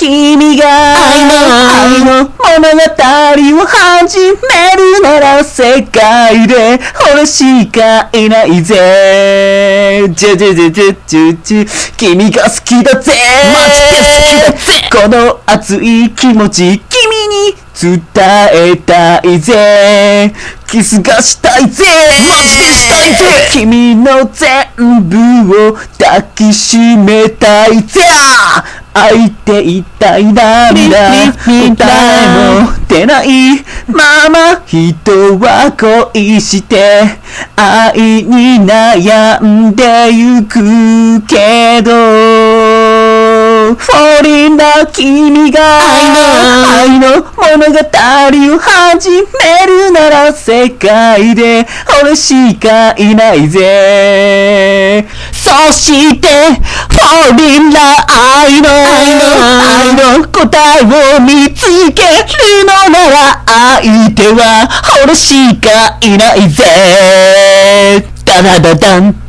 君が愛の物語を始めるなら世界で俺しかいないぜ。君が好きだぜ。マジで好きだぜ。この熱い気持ち君に伝えたいぜ。キスがしたいぜ。 マジでしたいぜ。 君の全部を抱きしめたいぜ。愛って一体なんだ。答えも出ないまま人は恋して愛に悩んでゆくけど、Fall in love 君が愛の物語を始めるなら世界で俺しかいないぜ。そして Fall in love 愛の答えを見つけるのなら相手は俺しかいないぜ。ダダダダン